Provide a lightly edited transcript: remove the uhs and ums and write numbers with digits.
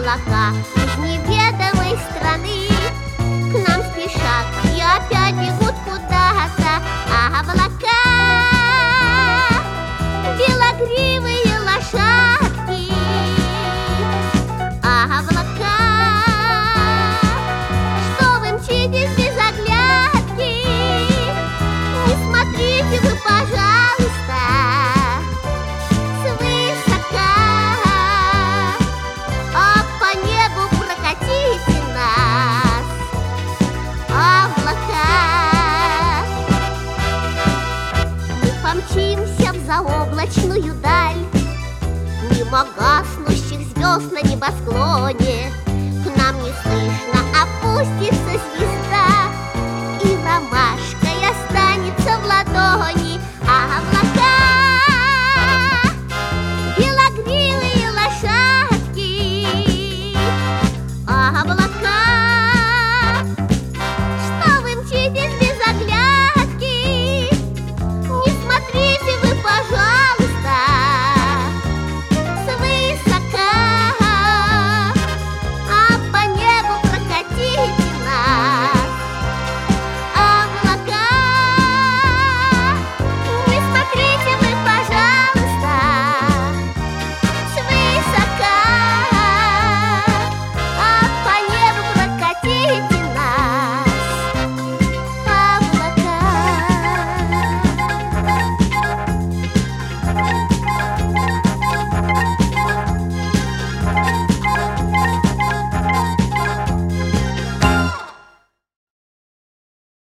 облака из неведомой страны к нам спешат и опять бегут куда-то, а облака белогривые лошадки, а облака, что вы мчитесь без оглядки, не смотрите вы, пожалуйста, свысока, а по небу прокатите нас, облака. Мы помчимся в заоблачную даль, мимо гаснущих звезд на небосклоне. К нам неслышно опустится звезда.